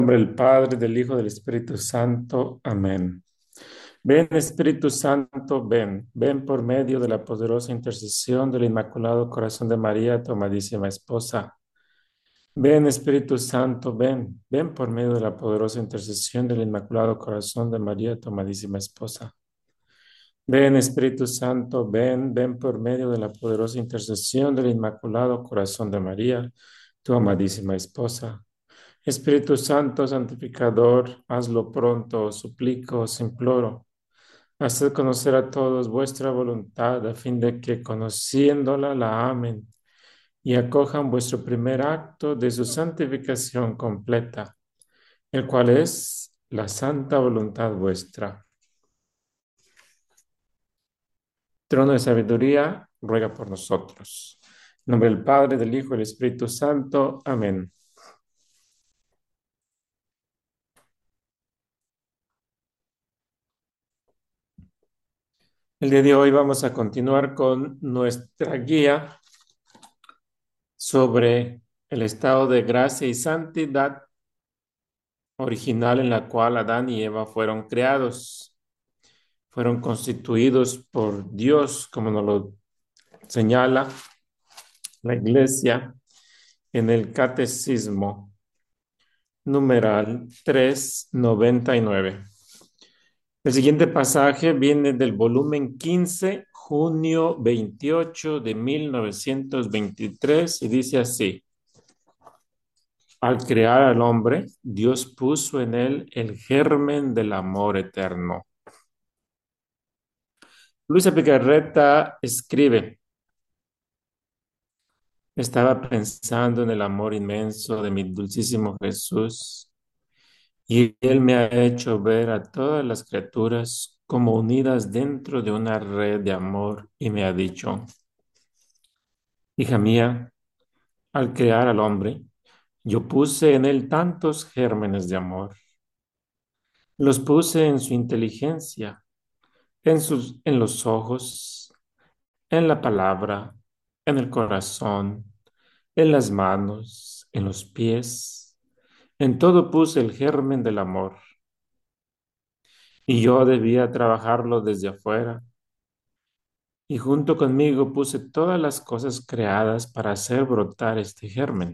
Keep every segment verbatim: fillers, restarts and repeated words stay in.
Nombre del Padre, del Hijo, del Espíritu Santo. Amén. Ven, Espíritu Santo, ven. Ven por medio de la poderosa intercesión del Inmaculado Corazón de María, tu amadísima esposa. Ven, Espíritu Santo, ven. Ven por medio de la poderosa intercesión del Inmaculado Corazón de María, tu amadísima esposa. Ven, Espíritu Santo, ven. Ven por medio de la poderosa intercesión del Inmaculado Corazón de María, tu amadísima esposa. Espíritu Santo, santificador, hazlo pronto, os suplico, os imploro. Haced conocer a todos vuestra voluntad, a fin de que, conociéndola, la amen y acojan vuestro primer acto de su santificación completa, el cual es la santa voluntad vuestra. Trono de sabiduría, ruega por nosotros. En nombre del Padre, del Hijo y del Espíritu Santo. Amén. El día de hoy vamos a continuar con nuestra guía sobre el estado de gracia y santidad original en la cual Adán y Eva fueron creados, fueron constituidos por Dios, como nos lo señala la Iglesia en el Catecismo numeral trescientos noventa y nueve. El siguiente pasaje viene del volumen quince, junio veintiocho de mil novecientos veintitrés, y dice así: Al crear al hombre, Dios puso en él el germen del amor eterno. Luisa Picarreta escribe: Estaba pensando en el amor inmenso de mi dulcísimo Jesús, y Él me ha hecho ver a todas las criaturas como unidas dentro de una red de amor, y me ha dicho: Hija mía, al crear al hombre, yo puse en él tantos gérmenes de amor. Los puse en su inteligencia, en sus, en los ojos, en la palabra, en el corazón, en las manos, en los pies. En todo puse el germen del amor. Y yo debía trabajarlo desde afuera. Y junto conmigo puse todas las cosas creadas para hacer brotar este germen,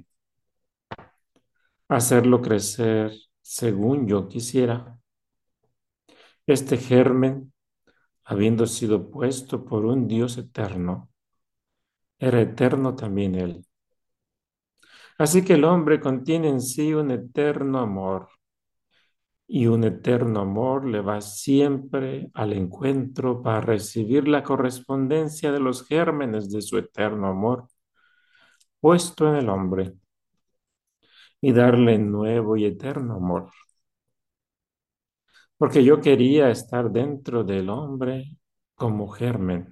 hacerlo crecer según yo quisiera. Este germen, habiendo sido puesto por un Dios eterno, era eterno también él. Así que el hombre contiene en sí un eterno amor, y un eterno amor le va siempre al encuentro para recibir la correspondencia de los gérmenes de su eterno amor puesto en el hombre, y darle nuevo y eterno amor. Porque yo quería estar dentro del hombre como germen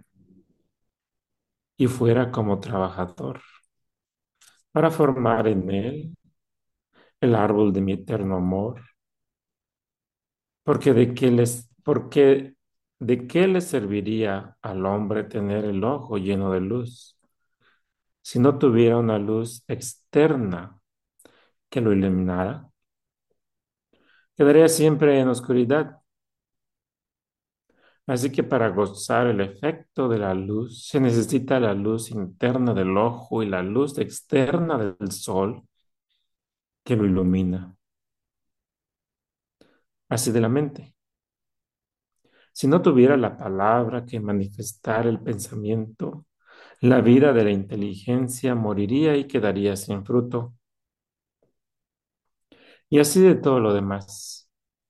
y fuera como trabajador, para formar en él el árbol de mi eterno amor. Porque de qué les, porque de qué le serviría al hombre tener el ojo lleno de luz si no tuviera una luz externa que lo iluminara? Quedaría siempre en oscuridad. Así que para gozar el efecto de la luz se necesita la luz interna del ojo y la luz externa del sol que lo ilumina. Así de la mente. Si no tuviera la palabra que manifestara el pensamiento, la vida de la inteligencia moriría y quedaría sin fruto. Y así de todo lo demás.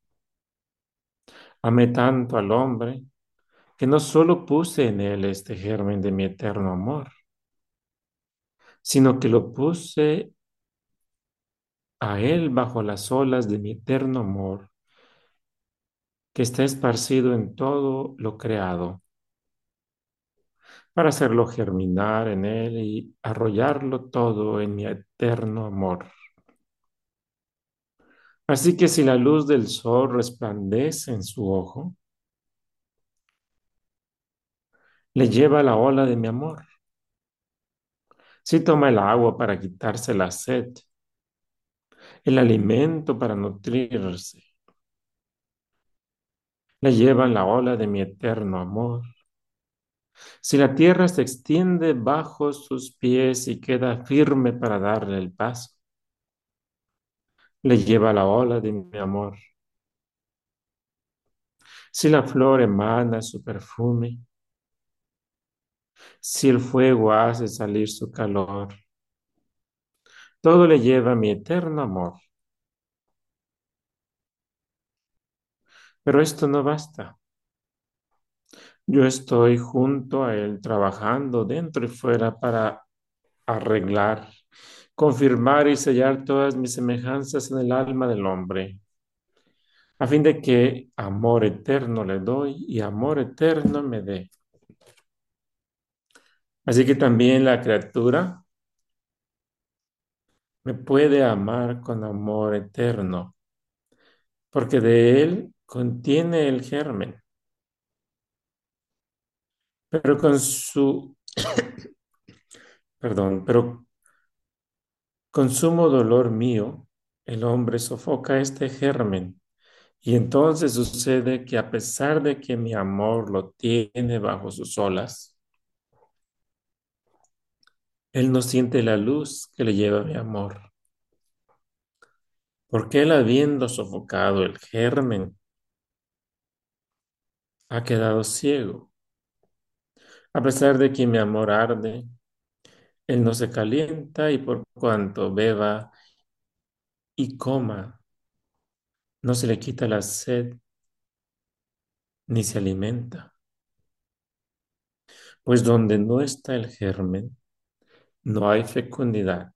Amé tanto al hombre que no solo puse en él este germen de mi eterno amor, sino que lo puse a él bajo las olas de mi eterno amor, que está esparcido en todo lo creado, para hacerlo germinar en él y arrollarlo todo en mi eterno amor. Así que si la luz del sol resplandece en su ojo, le lleva la ola de mi amor. Si toma el agua para quitarse la sed, el alimento para nutrirse. Le llevan la ola de mi eterno amor. Si la tierra se extiende bajo sus pies y queda firme para darle el paso, le lleva la ola de mi amor. Si la flor emana su perfume, si el fuego hace salir su calor, todo le lleva mi eterno amor. Pero esto no basta. Yo estoy junto a él trabajando dentro y fuera para arreglar, confirmar y sellar todas mis semejanzas en el alma del hombre, a fin de que amor eterno le doy y amor eterno me dé. Así que también la criatura me puede amar con amor eterno, porque de él contiene el germen, pero con su, perdón, pero con sumo dolor mío, el hombre sofoca este germen. Y entonces sucede que a pesar de que mi amor lo tiene bajo sus olas, él no siente la luz que le lleva mi amor, porque él habiendo sofocado el germen, ha quedado ciego. A pesar de que mi amor arde, él no se calienta y por cuanto beba y coma, no se le quita la sed ni se alimenta. Pues donde no está el germen, no hay fecundidad.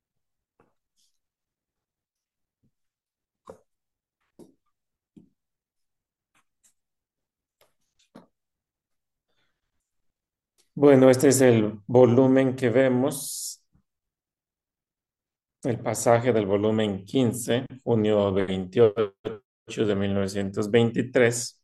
Bueno, este es el volumen que vemos, el pasaje del volumen quince, junio veintiocho de mil novecientos veintitrés.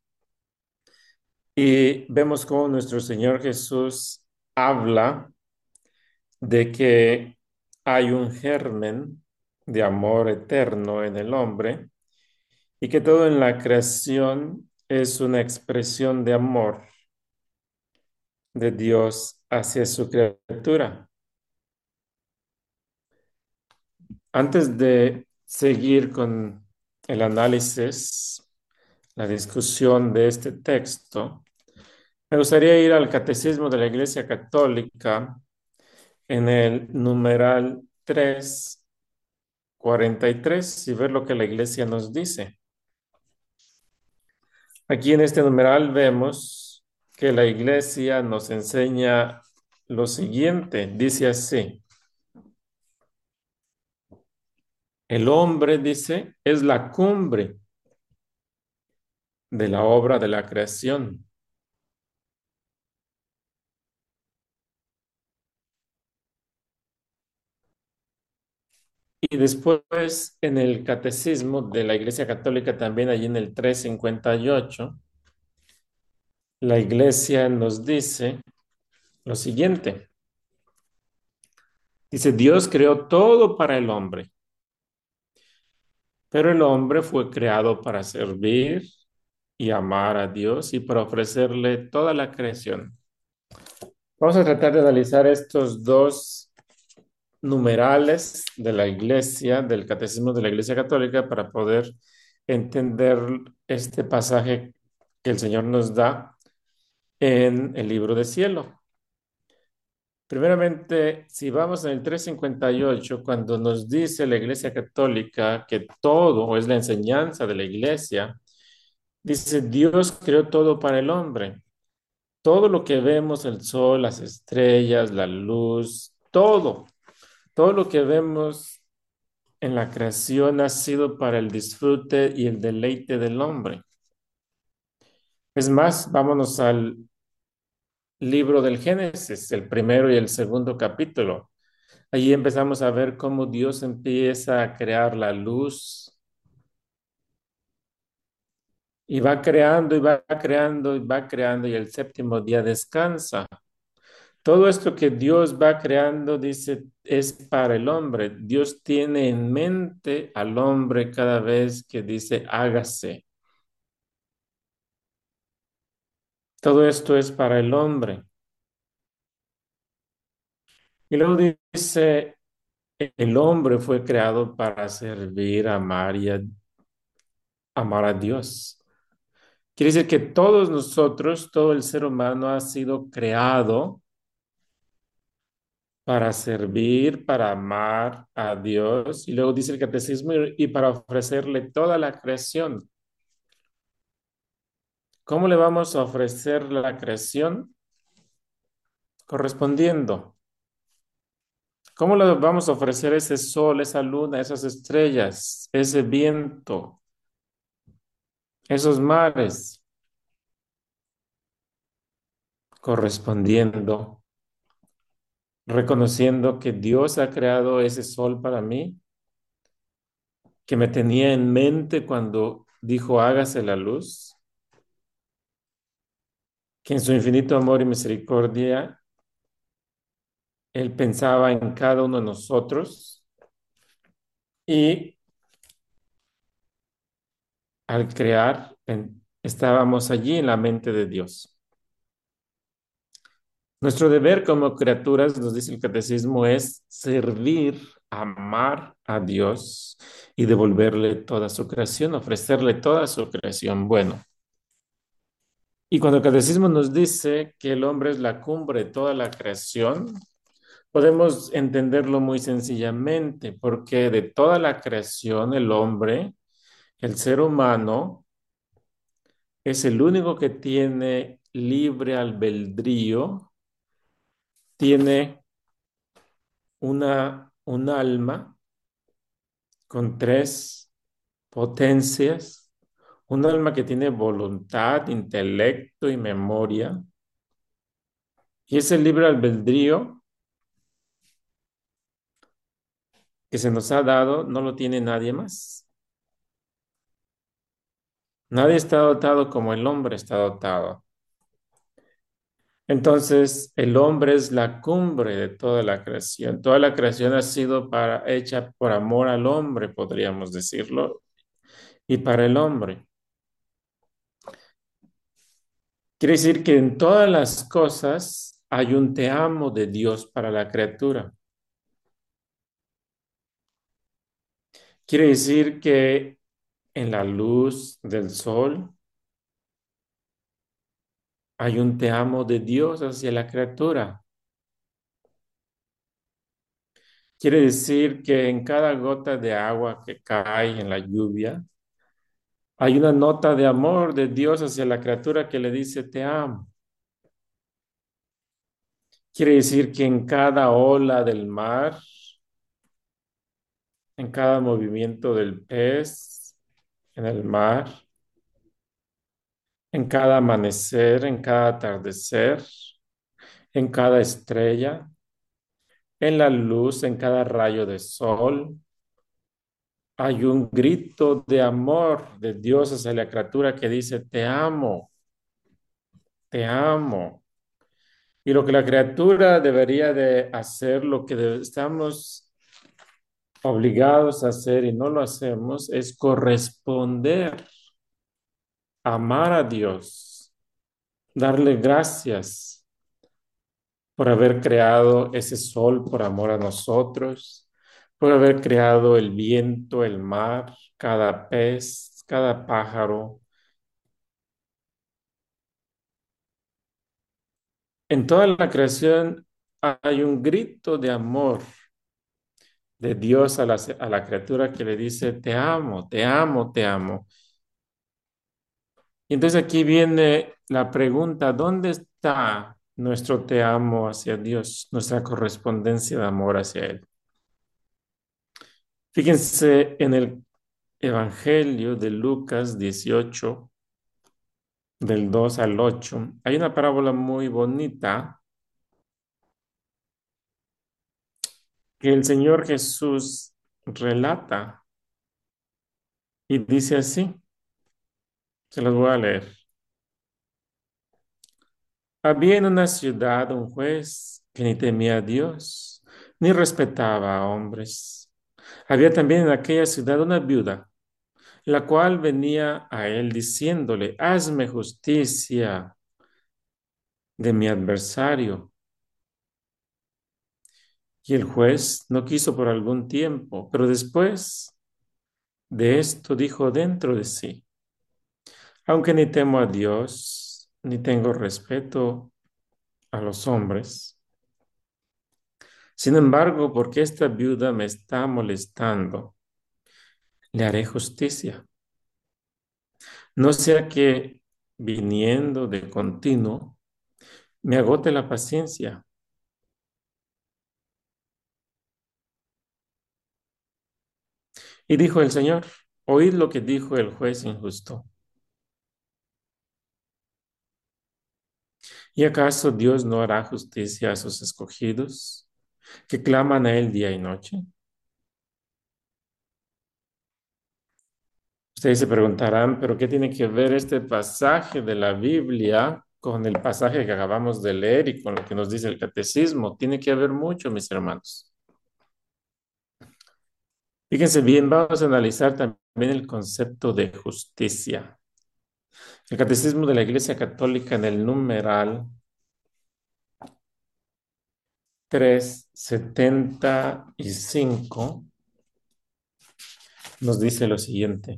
Y vemos cómo nuestro Señor Jesús habla de que hay un germen de amor eterno en el hombre y que todo en la creación es una expresión de amor de Dios hacia su criatura. Antes de seguir con el análisis, la discusión de este texto, me gustaría ir al Catecismo de la Iglesia Católica en el numeral trescientos cuarenta y tres y ver lo que la Iglesia nos dice. Aquí en este numeral vemos que la Iglesia nos enseña lo siguiente, dice así: el hombre, dice, es la cumbre de la obra de la creación. Y después en el Catecismo de la Iglesia Católica, también allí en el trescientos cincuenta y ocho, la Iglesia nos dice lo siguiente. Dice, Dios creó todo para el hombre, pero el hombre fue creado para servir y amar a Dios y para ofrecerle toda la creación. Vamos a tratar de analizar estos dos numerales de la Iglesia, del Catecismo de la Iglesia Católica, para poder entender este pasaje que el Señor nos da en el libro de cielo. Primeramente, si vamos en el trescientos cincuenta y ocho, cuando nos dice la Iglesia Católica que todo es la enseñanza de la Iglesia, dice, Dios creó todo para el hombre. Todo lo que vemos, el sol, las estrellas, la luz, todo, todo lo que vemos en la creación ha sido para el disfrute y el deleite del hombre. Es más, vámonos al libro del Génesis, el primero y el segundo capítulo. Allí empezamos a ver cómo Dios empieza a crear la luz y va creando y va creando y va creando y el séptimo día descansa. Todo esto que Dios va creando, dice, es para el hombre. Dios tiene en mente al hombre cada vez que dice, hágase. Todo esto es para el hombre. Y luego dice, el hombre fue creado para servir, amar y a- amar a Dios. Quiere decir que todos nosotros, todo el ser humano ha sido creado para servir, para amar a Dios. Y luego dice el catecismo, y y para ofrecerle toda la creación. ¿Cómo le vamos a ofrecer la creación? Correspondiendo. ¿Cómo le vamos a ofrecer ese sol, esa luna, esas estrellas, ese viento, esos mares? Correspondiendo, reconociendo que Dios ha creado ese sol para mí, que me tenía en mente cuando dijo hágase la luz, que en su infinito amor y misericordia, Él pensaba en cada uno de nosotros y al crear en- estábamos allí en la mente de Dios. Nuestro deber como criaturas, nos dice el catecismo, es servir, amar a Dios y devolverle toda su creación, ofrecerle toda su creación. Bueno, y cuando el catecismo nos dice que el hombre es la cumbre de toda la creación, podemos entenderlo muy sencillamente, porque de toda la creación, el hombre, el ser humano, es el único que tiene libre albedrío, tiene una, un alma con tres potencias, un alma que tiene voluntad, intelecto y memoria, y ese libre albedrío que se nos ha dado no lo tiene nadie más. Nadie está dotado como el hombre está dotado. Entonces, el hombre es la cumbre de toda la creación. Toda la creación ha sido para, hecha por amor al hombre, podríamos decirlo, y para el hombre. Quiere decir que en todas las cosas hay un te amo de Dios para la criatura. Quiere decir que en la luz del sol hay un te amo de Dios hacia la criatura. Quiere decir que en cada gota de agua que cae en la lluvia hay una nota de amor de Dios hacia la criatura que le dice te amo. Quiere decir que en cada ola del mar, en cada movimiento del pez en el mar, en cada amanecer, en cada atardecer, en cada estrella, en la luz, en cada rayo de sol, hay un grito de amor de Dios hacia la criatura que dice, te amo, te amo. Y lo que la criatura debería de hacer, lo que de- estamos obligados a hacer y no lo hacemos, es corresponder, amar a Dios, darle gracias por haber creado ese sol por amor a nosotros, por haber creado el viento, el mar, cada pez, cada pájaro. En toda la creación hay un grito de amor de Dios a la, a la criatura que le dice, te amo, te amo, te amo. Y entonces aquí viene la pregunta, ¿dónde está nuestro te amo hacia Dios, nuestra correspondencia de amor hacia Él? Fíjense en el Evangelio de Lucas dieciocho, del dos al ocho, hay una parábola muy bonita que el Señor Jesús relata y dice así, se los voy a leer. Había en una ciudad un juez que ni temía a Dios, ni respetaba a hombres. Había también en aquella ciudad una viuda, la cual venía a él diciéndole, hazme justicia de mi adversario. Y el juez no quiso por algún tiempo, pero después de esto dijo dentro de sí, aunque ni temo a Dios, ni tengo respeto a los hombres, sin embargo, porque esta viuda me está molestando, le haré justicia. No sea que viniendo de continuo me agote la paciencia. Y dijo el Señor, oíd lo que dijo el juez injusto. ¿Y acaso Dios no hará justicia a sus escogidos, que claman a Él día y noche? Ustedes se preguntarán, ¿pero qué tiene que ver este pasaje de la Biblia con el pasaje que acabamos de leer y con lo que nos dice el catecismo? Tiene que ver mucho, mis hermanos. Fíjense bien, vamos a analizar también el concepto de justicia. El catecismo de la Iglesia Católica en el numeral trescientos setenta y cinco nos dice lo siguiente.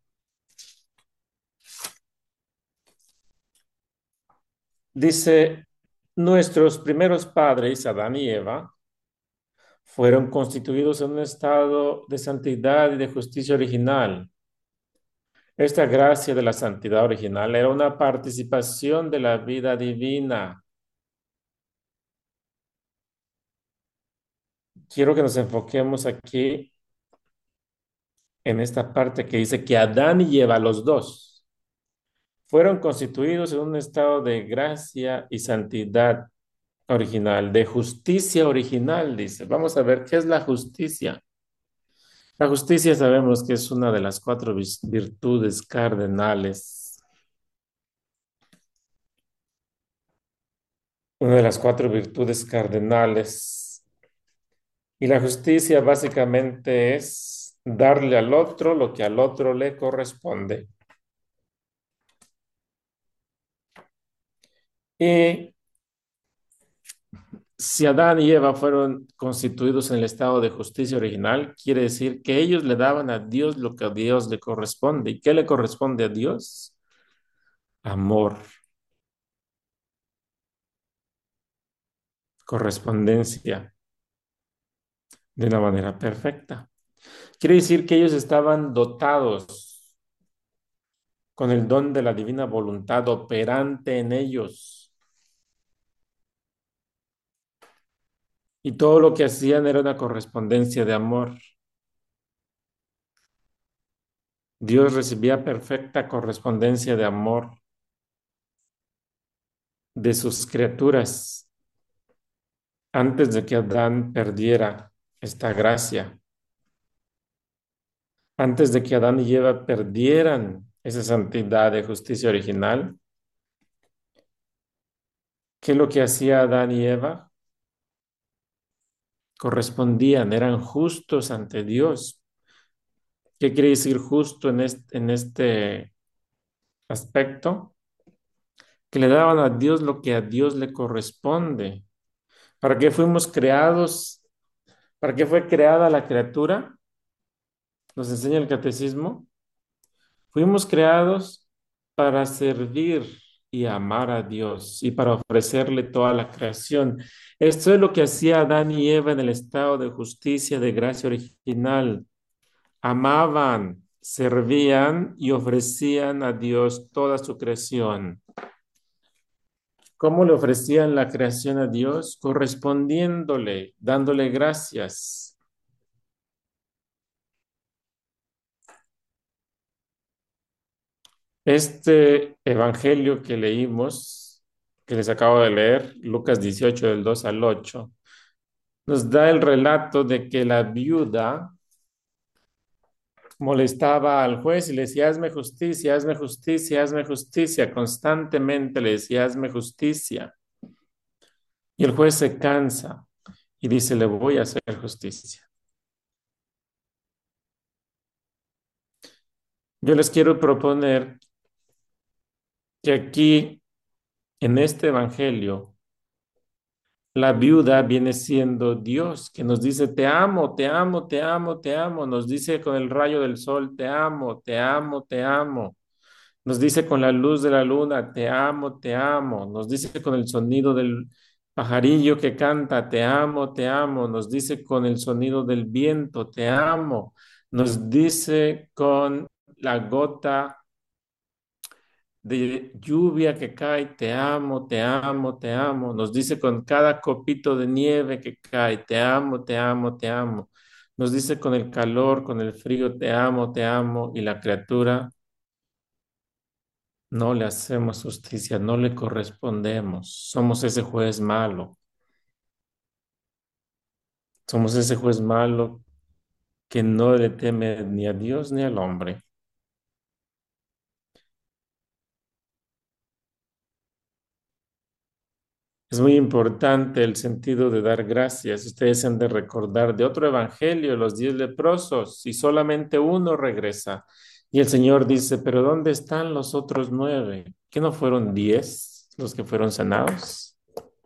Dice, nuestros primeros padres, Adán y Eva, fueron constituidos en un estado de santidad y de justicia original. Esta gracia de la santidad original era una participación de la vida divina. Quiero que nos enfoquemos aquí en esta parte que dice que Adán y Eva, los dos, fueron constituidos en un estado de gracia y santidad original, de justicia original, dice. Vamos a ver qué es la justicia. La justicia sabemos que es una de las cuatro vis- virtudes cardenales, una de las cuatro virtudes cardenales. Y la justicia básicamente es darle al otro lo que al otro le corresponde. Y si Adán y Eva fueron constituidos en el estado de justicia original, quiere decir que ellos le daban a Dios lo que a Dios le corresponde. ¿Y qué le corresponde a Dios? Amor, correspondencia, de una manera perfecta. Quiere decir que ellos estaban dotados con el don de la divina voluntad operante en ellos. Y todo lo que hacían era una correspondencia de amor. Dios recibía perfecta correspondencia de amor de sus criaturas antes de que Adán perdiera esta gracia, antes de que Adán y Eva perdieran esa santidad de justicia original. ¿Qué es lo que hacía Adán y Eva? Correspondían, eran justos ante Dios. ¿Qué quiere decir justo en este, en este aspecto? Que le daban a Dios lo que a Dios le corresponde. ¿Para qué fuimos creados? ¿Para qué fue creada la criatura? Nos enseña el catecismo. Fuimos creados para servir y amar a Dios y para ofrecerle toda la creación. Esto es lo que hacía Adán y Eva en el estado de justicia, de gracia original. Amaban, servían y ofrecían a Dios toda su creación. ¿Cómo le ofrecían la creación a Dios? Correspondiéndole, dándole gracias. Este evangelio que leímos, que les acabo de leer, Lucas dieciocho del dos al ocho, nos da el relato de que la viuda molestaba al juez y le decía, hazme justicia, hazme justicia, hazme justicia. Constantemente le decía, hazme justicia. Y el juez se cansa y dice, le voy a hacer justicia. Yo les quiero proponer que aquí, en este evangelio, la viuda viene siendo Dios, que nos dice, te amo, te amo, te amo, te amo. Nos dice con el rayo del sol, te amo, te amo, te amo. Nos dice con la luz de la luna, te amo, te amo. Nos dice con el sonido del pajarillo que canta, te amo, te amo. Nos dice con el sonido del viento, te amo. Nos dice con la gota de lluvia que cae, te amo, te amo, te amo. Nos dice con cada copito de nieve que cae, te amo, te amo, te amo. Nos dice con el calor, con el frío, te amo, te amo. Y la criatura no le hacemos justicia, no le correspondemos. Somos ese juez malo. Somos ese juez malo que no le teme ni a Dios ni al hombre. Es muy importante el sentido de dar gracias. Ustedes han de recordar de otro evangelio, los diez leprosos, y solamente uno regresa. Y el Señor dice, pero ¿dónde están los otros nueve? ¿Que no fueron diez los que fueron sanados?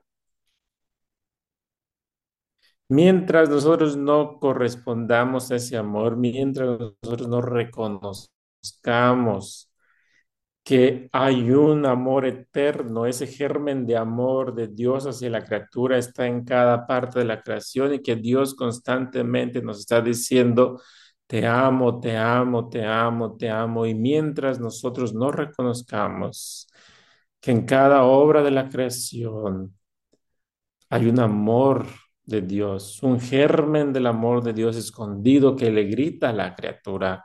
Mientras nosotros no correspondamos a ese amor, mientras nosotros no reconozcamos que hay un amor eterno, ese germen de amor de Dios hacia la criatura está en cada parte de la creación y que Dios constantemente nos está diciendo, te amo, te amo, te amo, te amo. Y mientras nosotros no reconozcamos que en cada obra de la creación hay un amor de Dios, un germen del amor de Dios escondido que le grita a la criatura,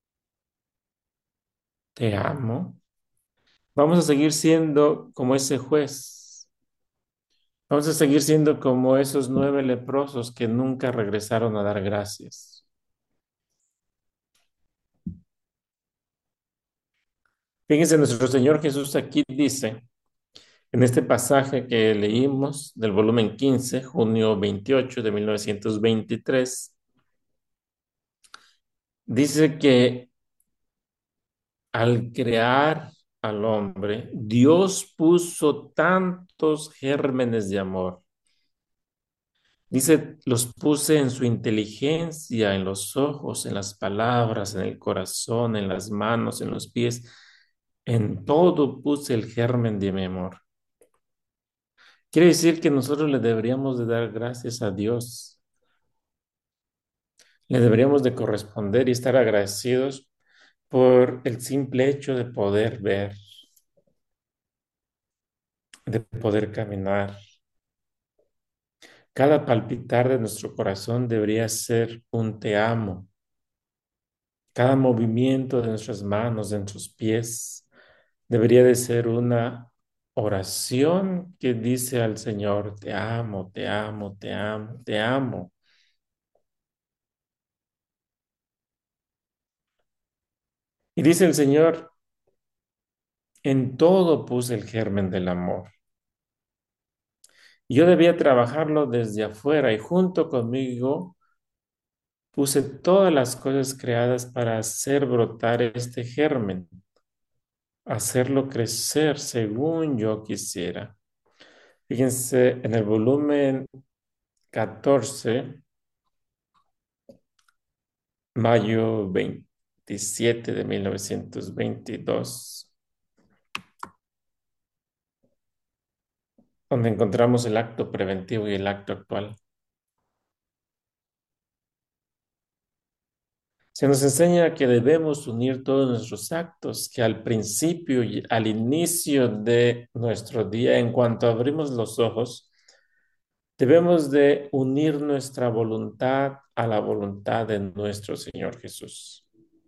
te amo. Vamos a seguir siendo como ese juez. Vamos a seguir siendo como esos nueve leprosos que nunca regresaron a dar gracias. Fíjense, nuestro Señor Jesús aquí dice, en este pasaje que leímos del volumen quince, junio veintiocho de mil novecientos veintitrés, dice que al crear al hombre, Dios puso tantos gérmenes de amor. Dice, los puse en su inteligencia, en los ojos, en las palabras, en el corazón, en las manos, en los pies. En todo puse el germen de mi amor. Quiere decir que nosotros le deberíamos de dar gracias a Dios. Le deberíamos de corresponder y estar agradecidos por el simple hecho de poder ver, de poder caminar. Cada palpitar de nuestro corazón debería ser un te amo. Cada movimiento de nuestras manos, de nuestros pies, debería de ser una oración que dice al Señor, te amo, te amo, te amo, te amo. Y dice el Señor, en todo puse el germen del amor. Yo debía trabajarlo desde afuera y junto conmigo puse todas las cosas creadas para hacer brotar este germen, hacerlo crecer según yo quisiera. Fíjense, en el volumen catorce, mayo veintisiete de mil novecientos veintidós, donde encontramos el acto preventivo y el acto actual. Se nos enseña que debemos unir todos nuestros actos, que al principio y al inicio de nuestro día, en cuanto abrimos los ojos, debemos de unir nuestra voluntad a la voluntad de nuestro Señor Jesús,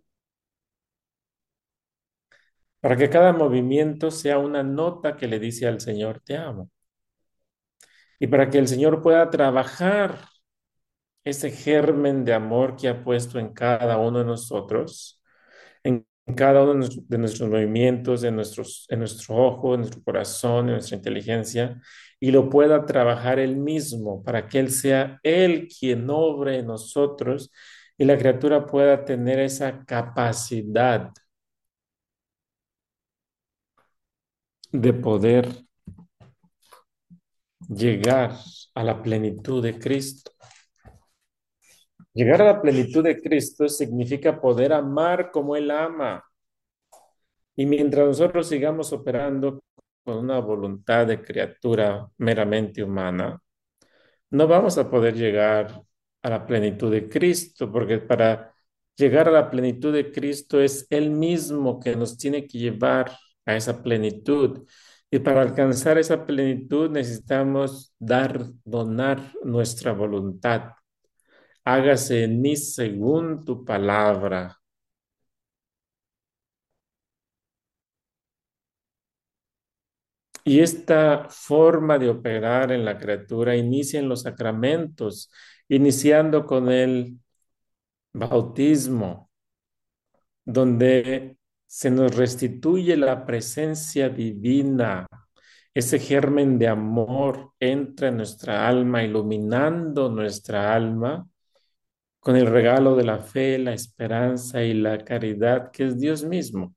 para que cada movimiento sea una nota que le dice al Señor, te amo. Y para que el Señor pueda trabajar ese germen de amor que ha puesto en cada uno de nosotros, en cada uno de nuestros, de nuestros movimientos, en nuestros, en nuestro ojo, en nuestro corazón, en nuestra inteligencia, y lo pueda trabajar Él mismo para que Él sea Él quien obre en nosotros y la criatura pueda tener esa capacidad de poder llegar a la plenitud de Cristo. Llegar a la plenitud de Cristo significa poder amar como Él ama. Y mientras nosotros sigamos operando con una voluntad de criatura meramente humana, no vamos a poder llegar a la plenitud de Cristo, porque para llegar a la plenitud de Cristo es Él mismo que nos tiene que llevar a esa plenitud. Y para alcanzar esa plenitud necesitamos dar, donar nuestra voluntad. Hágase en mí según tu palabra. Y esta forma de operar en la criatura inicia en los sacramentos, iniciando con el bautismo, donde se nos restituye la presencia divina. Ese germen de amor entra en nuestra alma, iluminando nuestra alma con el regalo de la fe, la esperanza y la caridad, que es Dios mismo.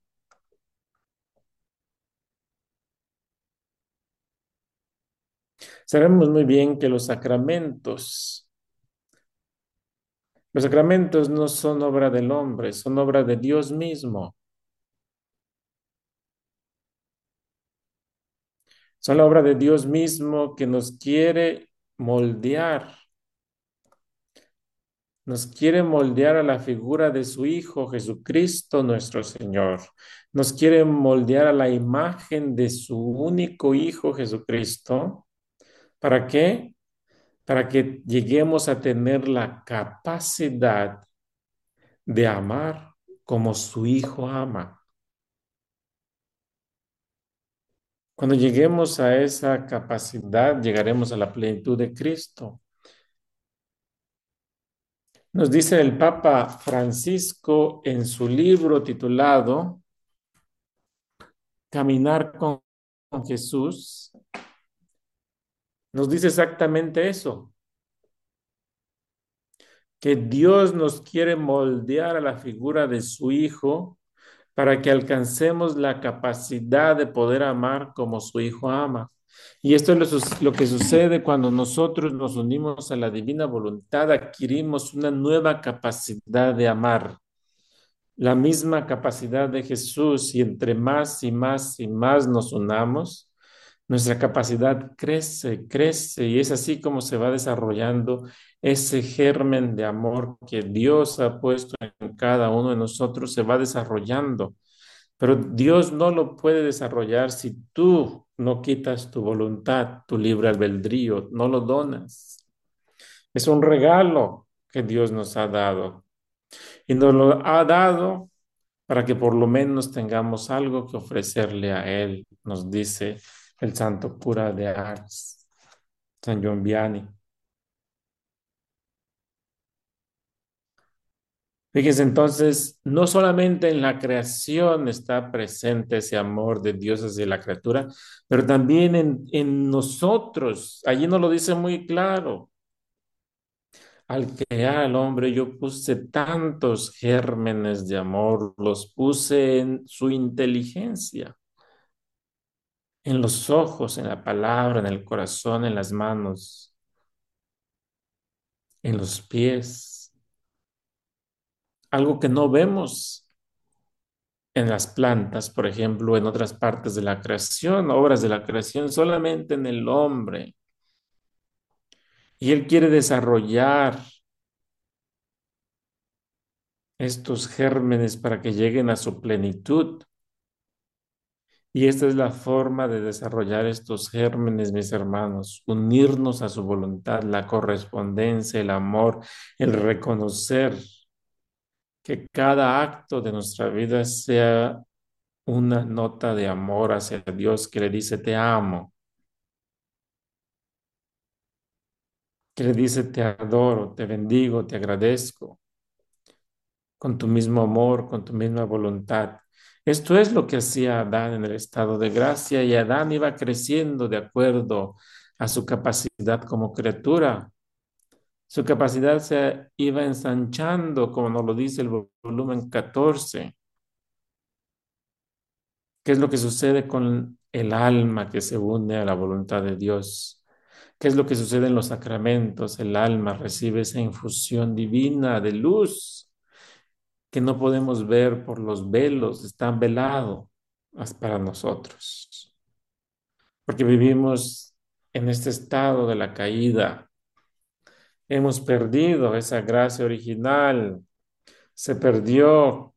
Sabemos muy bien que los sacramentos, los sacramentos no son obra del hombre, son obra de Dios mismo. Son la obra de Dios mismo que nos quiere moldear, nos quiere moldear a la figura de su Hijo Jesucristo nuestro Señor. Nos quiere moldear a la imagen de su único Hijo Jesucristo. ¿Para qué? Para que lleguemos a tener la capacidad de amar como su Hijo ama. Cuando lleguemos a esa capacidad, llegaremos a la plenitud de Cristo. Nos dice el Papa Francisco en su libro titulado Caminar con con Jesús, nos dice exactamente eso, que Dios nos quiere moldear a la figura de su Hijo para que alcancemos la capacidad de poder amar como su Hijo ama. Y esto es lo, sus- lo que sucede cuando nosotros nos unimos a la divina voluntad, adquirimos una nueva capacidad de amar, la misma capacidad de Jesús, y entre más y más y más nos unamos, nuestra capacidad crece, crece, y es así como se va desarrollando ese germen de amor que Dios ha puesto en cada uno de nosotros, se va desarrollando. Pero Dios no lo puede desarrollar si tú no quitas tu voluntad, tu libre albedrío, no lo donas. Es un regalo que Dios nos ha dado. Y nos lo ha dado para que por lo menos tengamos algo que ofrecerle a Él, nos dice el santo cura de Ars, San John Vianney. Fíjense entonces, no solamente en la creación está presente ese amor de Dios hacia la criatura, pero también en, en nosotros. Allí nos lo dice muy claro. Al crear al hombre, yo puse tantos gérmenes de amor, los puse en su inteligencia, en los ojos, en la palabra, en el corazón, en las manos, en los pies. Algo que no vemos en las plantas, por ejemplo, en otras partes de la creación, obras de la creación, solamente en el hombre. Y Él quiere desarrollar estos gérmenes para que lleguen a su plenitud. Y esta es la forma de desarrollar estos gérmenes, mis hermanos, unirnos a su voluntad, la correspondencia, el amor, el reconocer que cada acto de nuestra vida sea una nota de amor hacia Dios que le dice te amo, que le dice, te adoro, te bendigo, te agradezco, con tu mismo amor, con tu misma voluntad. Esto es lo que hacía Adán en el estado de gracia y Adán iba creciendo de acuerdo a su capacidad como criatura. Su capacidad se iba ensanchando, como nos lo dice el volumen catorce. ¿Qué es lo que sucede con el alma que se une a la voluntad de Dios? ¿Qué es lo que sucede en los sacramentos? El alma recibe esa infusión divina de luz que no podemos ver por los velos, está velado para nosotros, porque vivimos en este estado de la caída. Hemos perdido esa gracia original, se perdió.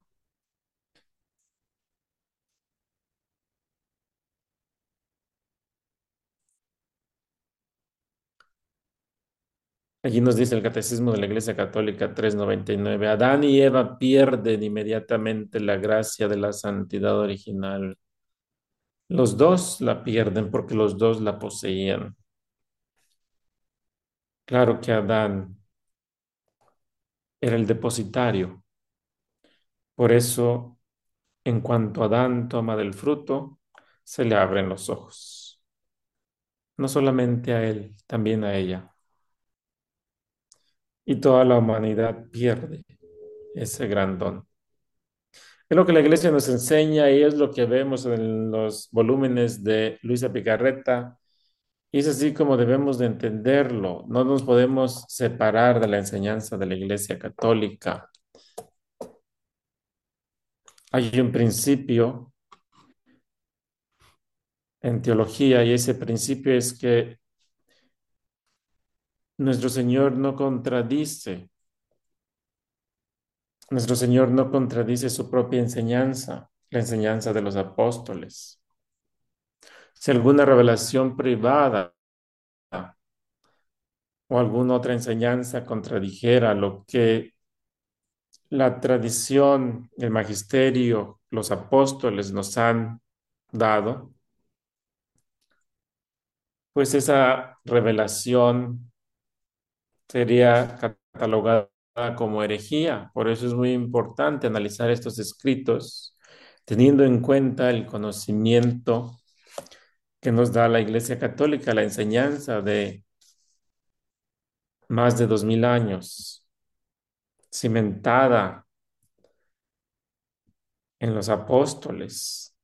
Allí nos dice el Catecismo de la Iglesia Católica tres noventa y nueve, Adán y Eva pierden inmediatamente la gracia de la santidad original. Los dos la pierden porque los dos la poseían. Claro que Adán era el depositario. Por eso, en cuanto Adán toma del fruto, se le abren los ojos. No solamente a él, también a ella. Y toda la humanidad pierde ese gran don. Es lo que la iglesia nos enseña y es lo que vemos en los volúmenes de Luisa Picarreta. Y es así como debemos de entenderlo. No nos podemos separar de la enseñanza de la iglesia católica. Hay un principio en teología y ese principio es que nuestro Señor no contradice, nuestro Señor no contradice su propia enseñanza, la enseñanza de los apóstoles. Si alguna revelación privada o alguna otra enseñanza contradijera lo que la tradición, el magisterio, los apóstoles nos han dado, pues esa revelación sería catalogada como herejía. Por eso es muy importante analizar estos escritos, teniendo en cuenta el conocimiento que nos da la Iglesia Católica, la enseñanza de más de dos mil años, cimentada en los apóstoles.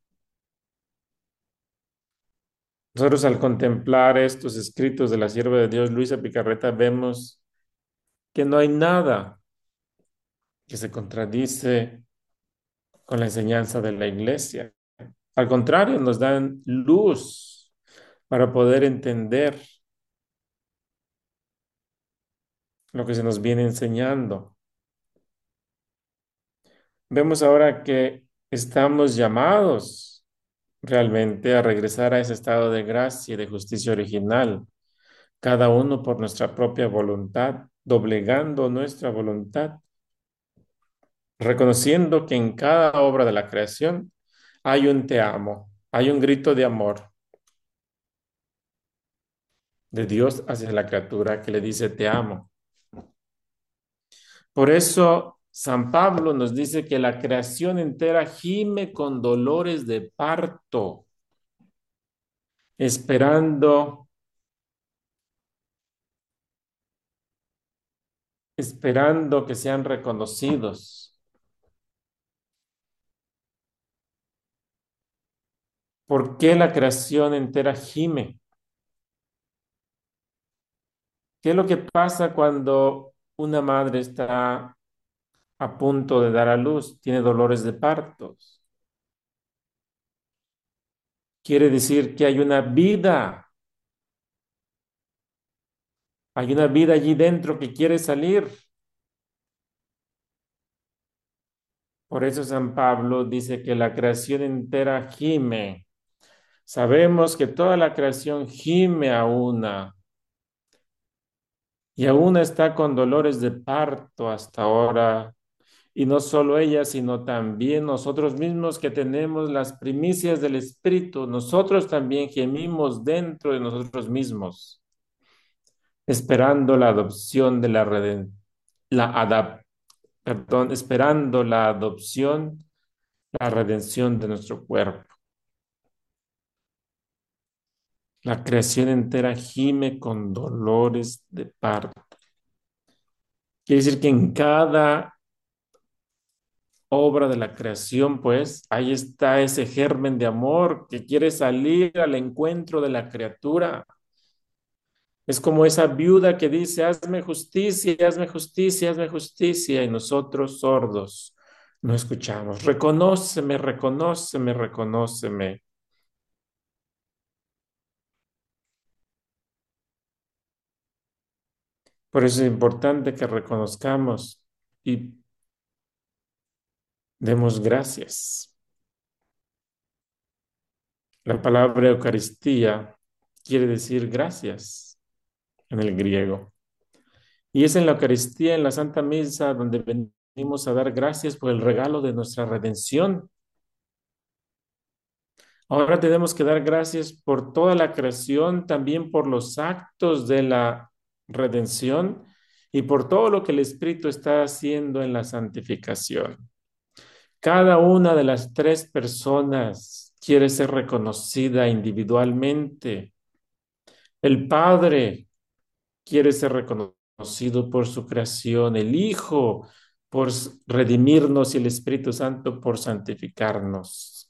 Nosotros al contemplar estos escritos de la sierva de Dios, Luisa Picarreta, vemos que no hay nada que se contradice con la enseñanza de la Iglesia. Al contrario, nos dan luz para poder entender lo que se nos viene enseñando. Vemos ahora que estamos llamados realmente a regresar a ese estado de gracia y de justicia original, cada uno por nuestra propia voluntad, doblegando nuestra voluntad, reconociendo que en cada obra de la creación hay un te amo, hay un grito de amor de Dios hacia la criatura que le dice te amo. Por eso San Pablo nos dice que la creación entera gime con dolores de parto, esperando, esperando que sean reconocidos. ¿Por qué la creación entera gime? ¿Qué es lo que pasa cuando una madre está a punto de dar a luz, tiene dolores de partos? Quiere decir que hay una vida, hay una vida allí dentro que quiere salir. Por eso San Pablo dice que la creación entera gime. Sabemos que toda la creación gime a una y a una está con dolores de parto hasta ahora. Y no solo ella, sino también nosotros mismos que tenemos las primicias del Espíritu, nosotros también gemimos dentro de nosotros mismos. esperando la adopción de la reden- la adap- perdón, esperando la adopción, la redención de nuestro cuerpo. La creación entera gime con dolores de parto. Quiere decir que en cada obra de la creación, pues, ahí está ese germen de amor que quiere salir al encuentro de la criatura. Es como esa viuda que dice, hazme justicia, hazme justicia, hazme justicia, y nosotros sordos no escuchamos. Reconóceme, reconóceme, reconóceme. Por eso es importante que reconozcamos y demos gracias. La palabra Eucaristía quiere decir gracias en el griego. Y es en la Eucaristía, en la Santa Misa, donde venimos a dar gracias por el regalo de nuestra redención. Ahora tenemos que dar gracias por toda la creación, también por los actos de la redención y por todo lo que el Espíritu está haciendo en la santificación. Cada una de las tres personas quiere ser reconocida individualmente. El Padre quiere ser reconocido por su creación, el Hijo por redimirnos y el Espíritu Santo por santificarnos.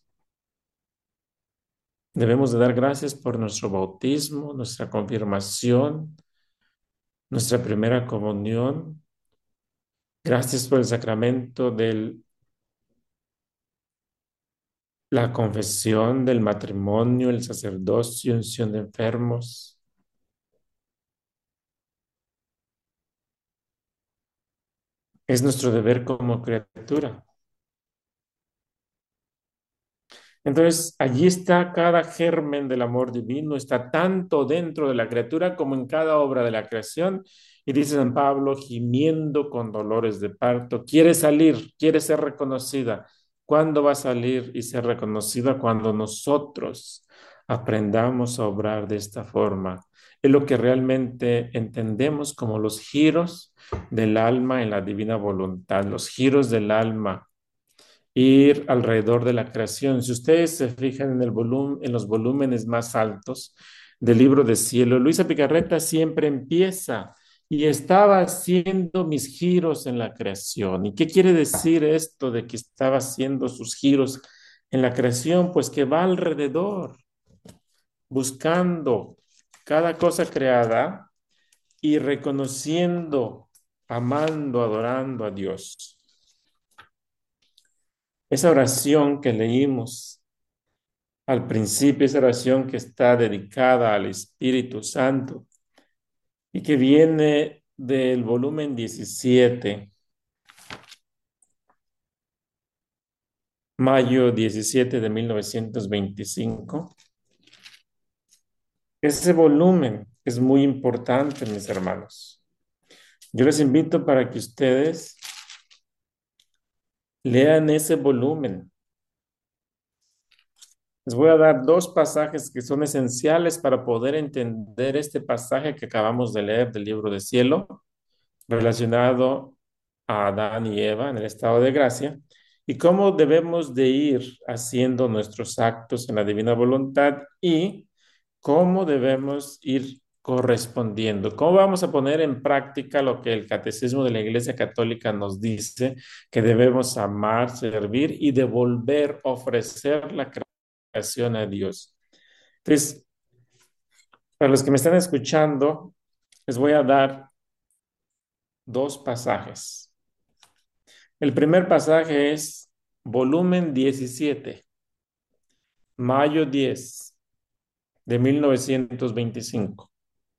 Debemos de dar gracias por nuestro bautismo, nuestra confirmación, nuestra primera comunión. Gracias por el sacramento de la confesión, del matrimonio, el sacerdocio, unción de enfermos. Es nuestro deber como criatura. Entonces, allí está cada germen del amor divino, está tanto dentro de la criatura como en cada obra de la creación. Y dice San Pablo, gimiendo con dolores de parto, quiere salir, quiere ser reconocida. ¿Cuándo va a salir y ser reconocida? Cuando nosotros aprendamos a obrar de esta forma. Es lo que realmente entendemos como los giros del alma en la divina voluntad, los giros del alma ir alrededor de la creación. Si ustedes se fijan en el volumen, en los volúmenes más altos del libro de cielo, Luisa Picarreta siempre empieza y estaba haciendo mis giros en la creación. ¿Y qué quiere decir esto de que estaba haciendo sus giros en la creación? Pues que va alrededor, buscando cada cosa creada y reconociendo, amando, adorando a Dios. Esa oración que leímos al principio, esa oración que está dedicada al Espíritu Santo y que viene del volumen diecisiete, mayo diecisiete de mil novecientos veinticinco. Ese volumen es muy importante, mis hermanos. Yo les invito para que ustedes lean ese volumen. Les voy a dar dos pasajes que son esenciales para poder entender este pasaje que acabamos de leer del libro de cielo, relacionado a Adán y Eva en el estado de gracia, y cómo debemos de ir haciendo nuestros actos en la divina voluntad y cómo debemos ir correspondiendo. ¿Cómo vamos a poner en práctica lo que el Catecismo de la Iglesia Católica nos dice, que debemos amar, servir y devolver, ofrecer la creación a Dios? Entonces, para los que me están escuchando, les voy a dar dos pasajes. El primer pasaje es volumen diecisiete, mayo diez de mil novecientos veinticinco.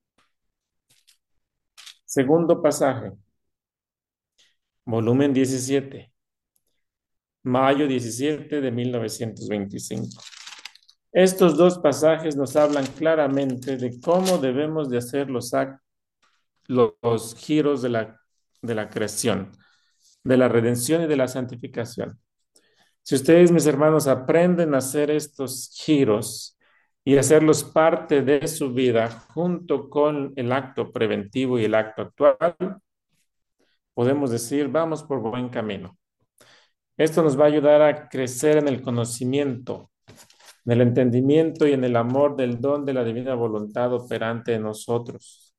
Segundo pasaje, volumen diecisiete, mayo diecisiete de mil novecientos veinticinco. Estos dos pasajes nos hablan claramente de cómo debemos de hacer los, los, los giros de la, de la creación, de la redención y de la santificación. Si ustedes, mis hermanos, aprenden a hacer estos giros y hacerlos parte de su vida junto con el acto preventivo y el acto actual, podemos decir, vamos por buen camino. Esto nos va a ayudar a crecer en el conocimiento, en el entendimiento y en el amor del don de la divina voluntad operante en nosotros.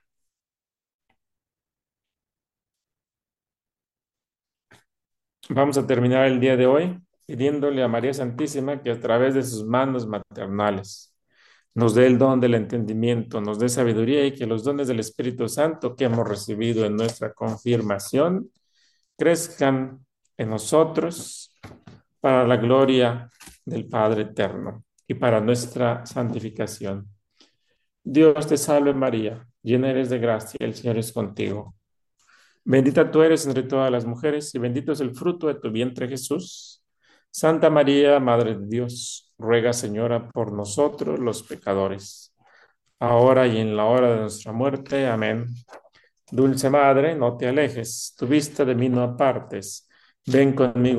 Vamos a terminar el día de hoy pidiéndole a María Santísima que a través de sus manos maternales nos dé el don del entendimiento, nos dé sabiduría y que los dones del Espíritu Santo que hemos recibido en nuestra confirmación crezcan en nosotros para la gloria del Padre Eterno y para nuestra santificación. Dios te salve María, llena eres de gracia, el Señor es contigo. Bendita tú eres entre todas las mujeres y bendito es el fruto de tu vientre Jesús. Santa María, Madre de Dios, ruega Señora por nosotros los pecadores, ahora y en la hora de nuestra muerte. Amén. Dulce Madre, no te alejes, tu vista de mí no apartes. Ven conmigo